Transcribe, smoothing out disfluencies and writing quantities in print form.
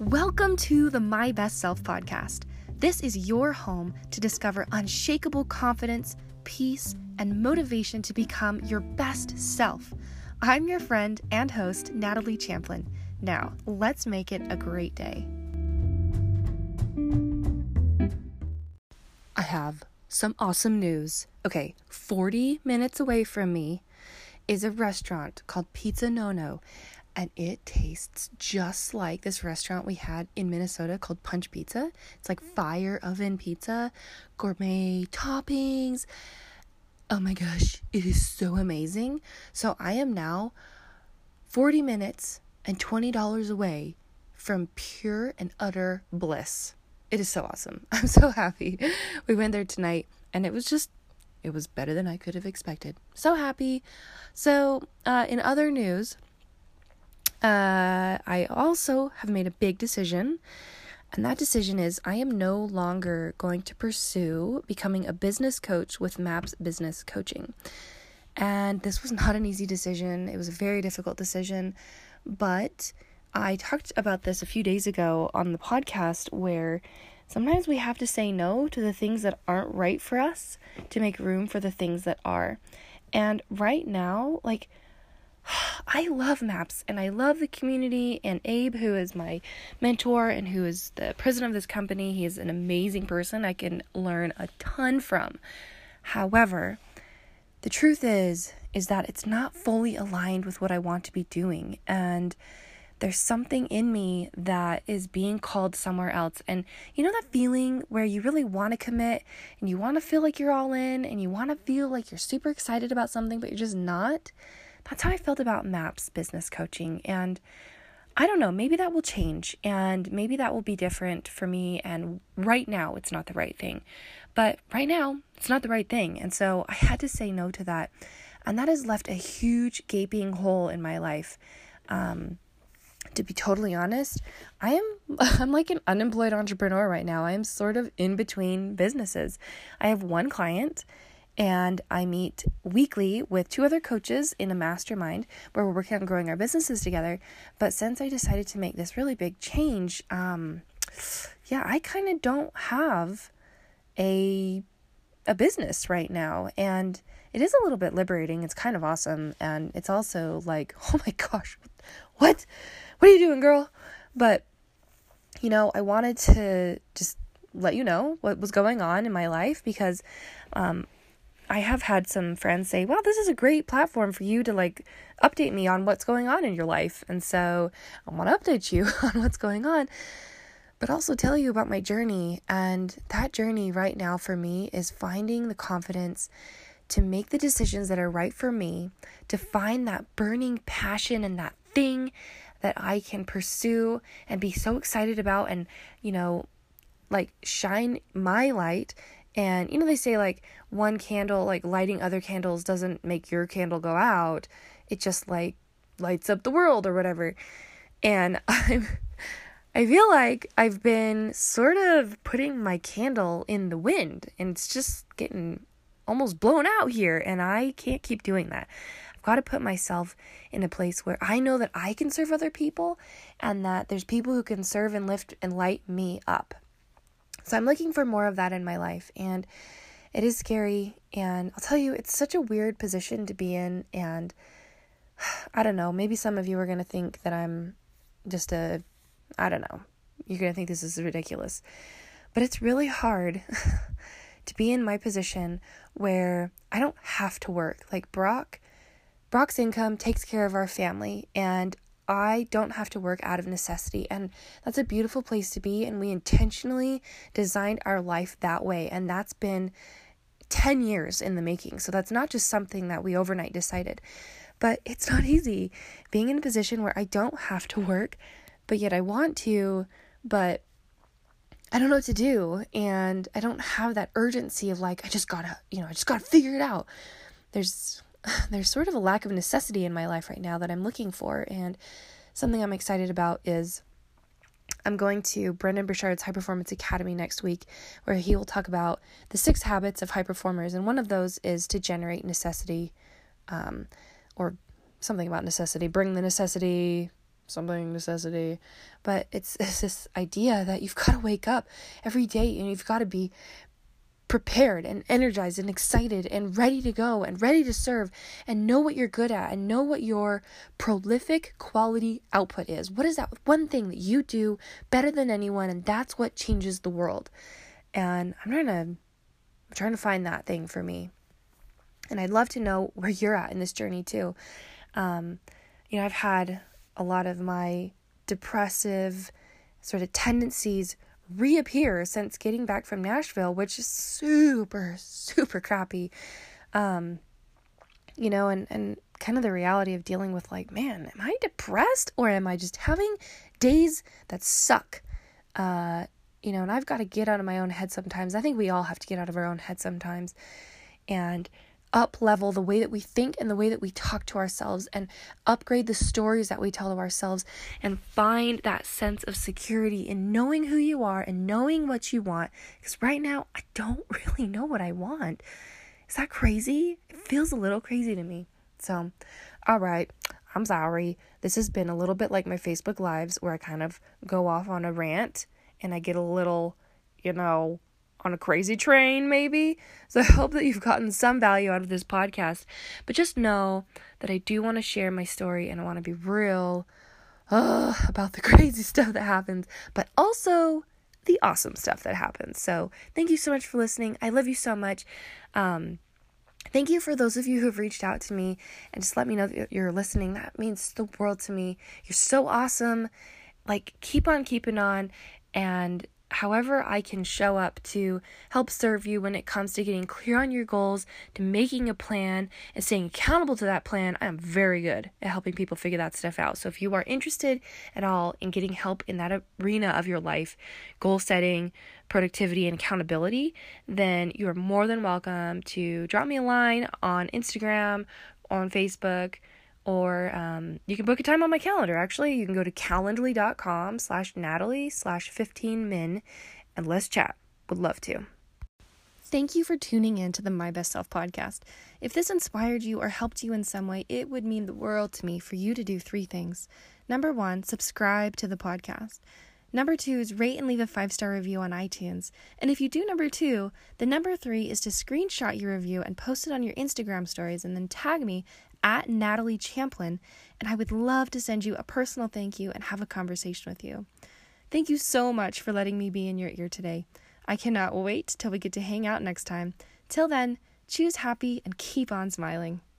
Welcome to the My Best Self podcast. This is your home to discover unshakable confidence, peace, and motivation to become your best self. I'm your friend and host, Natalie Champlin. Now, let's make it a great day. I have some awesome news. Okay, 40 minutes away from me is a restaurant called Pizza No-No. And it tastes just like this restaurant we had in Minnesota called Punch Pizza. It's like fire oven pizza, gourmet toppings. Oh my gosh, it is so amazing. So I am now 40 minutes and $20 away from pure and utter bliss. It is so awesome. I'm so happy. We went there tonight and it was better than I could have expected. So happy. So in other news, I also have made a big decision, and that decision is I am no longer going to pursue becoming a business coach with MAPS Business Coaching. And this was not an easy decision. It was a very difficult decision, but I talked about this a few days ago on the podcast where sometimes we have to say no to the things that aren't right for us to make room for the things that are. And right now, I love MAPS and I love the community, and Abe, who is my mentor and who is the president of this company, he is an amazing person I can learn a ton from. However, the truth is that it's not fully aligned with what I want to be doing, and there's something in me that is being called somewhere else. And you know that feeling where you really want to commit and you want to feel like you're all in and you want to feel like you're super excited about something, but you're just not? That's how I felt about MAPS Business Coaching. And I don't know, maybe that will change and maybe that will be different for me. And right now it's not the right thing, but right now it's not the right thing. And so I had to say no to that. And that has left a huge gaping hole in my life. To be totally honest, I'm like an unemployed entrepreneur right now. I am sort of in between businesses. I have one client, and I meet weekly with two other coaches in a mastermind where we're working on growing our businesses together. But since I decided to make this really big change, I kind of don't have a business right now. And it is a little bit liberating. It's kind of awesome. And it's also like, oh my gosh, what are you doing, girl? But, I wanted to just let you know what was going on in my life because, I have had some friends say, wow, this is a great platform for you to update me on what's going on in your life. And so I want to update you on what's going on, but also tell you about my journey. And that journey right now for me is finding the confidence to make the decisions that are right for me, to find that burning passion and that thing that I can pursue and be so excited about and, shine my light. And, they say one candle, lighting other candles doesn't make your candle go out. It just lights up the world or whatever. And I feel like I've been sort of putting my candle in the wind and it's just getting almost blown out here. And I can't keep doing that. I've got to put myself in a place where I know that I can serve other people and that there's people who can serve and lift and light me up. So I'm looking for more of that in my life, and it is scary, and I'll tell you, it's such a weird position to be in, and I don't know, maybe some of you are going to think that I'm just I don't know, you're going to think this is ridiculous, but it's really hard to be in my position where I don't have to work. Brock's income takes care of our family, and I don't have to work out of necessity, and that's a beautiful place to be, and we intentionally designed our life that way, and that's been 10 years in the making, so that's not just something that we overnight decided, but it's not easy being in a position where I don't have to work, but yet I want to, but I don't know what to do, and I don't have that urgency of I just gotta figure it out. There's sort of a lack of necessity in my life right now that I'm looking for, and something I'm excited about is I'm going to Brendon Burchard's High Performance Academy next week, where he will talk about the 6 habits of high performers, and one of those is to generate necessity, or something about necessity, bring the necessity, something necessity, but it's this idea that you've got to wake up every day and you've got to be prepared and energized and excited and ready to go and ready to serve and know what you're good at and know what your prolific quality output is. What is that one thing that you do better than anyone, and that's what changes the world? And I'm trying to find that thing for me. And I'd love to know where you're at in this journey too. I've had a lot of my depressive sort of tendencies reappear since getting back from Nashville, which is super, super crappy. And kind of the reality of dealing with like, man, am I depressed or am I just having days that suck? And I've got to get out of my own head sometimes. I think we all have to get out of our own head sometimes and up level the way that we think and the way that we talk to ourselves, and upgrade the stories that we tell to ourselves, and find that sense of security in knowing who you are and knowing what you want. Because right now, I don't really know what I want. Is that crazy? It feels a little crazy to me. So, all right, I'm sorry. This has been a little bit like my Facebook Lives where I kind of go off on a rant and I get a little, on a crazy train maybe. So I hope that you've gotten some value out of this podcast. But just know that I do want to share my story and I want to be real about the crazy stuff that happens, but also the awesome stuff that happens. So thank you so much for listening. I love you so much. Thank you for those of you who have reached out to me and just let me know that you're listening. That means the world to me. You're so awesome. Like, keep on keeping on. And however I can show up to help serve you when it comes to getting clear on your goals, to making a plan and staying accountable to that plan, I am very good at helping people figure that stuff out. So if you are interested at all in getting help in that arena of your life, goal setting, productivity, and accountability, then you are more than welcome to drop me a line on Instagram, on Facebook, or you can book a time on my calendar. Actually, you can go to calendly.com/Natalie/15min and let's chat. Would love to. Thank you for tuning in to the My Best Self podcast. If this inspired you or helped you in some way, it would mean the world to me for you to do 3 things. Number 1, subscribe to the podcast. Number 2 is rate and leave a 5-star review on iTunes. And if you do number 2, the number 3 is to screenshot your review and post it on your Instagram stories and then tag me at Natalie Champlin, and I would love to send you a personal thank you and have a conversation with you. Thank you so much for letting me be in your ear today. I cannot wait till we get to hang out next time. Till then, choose happy and keep on smiling.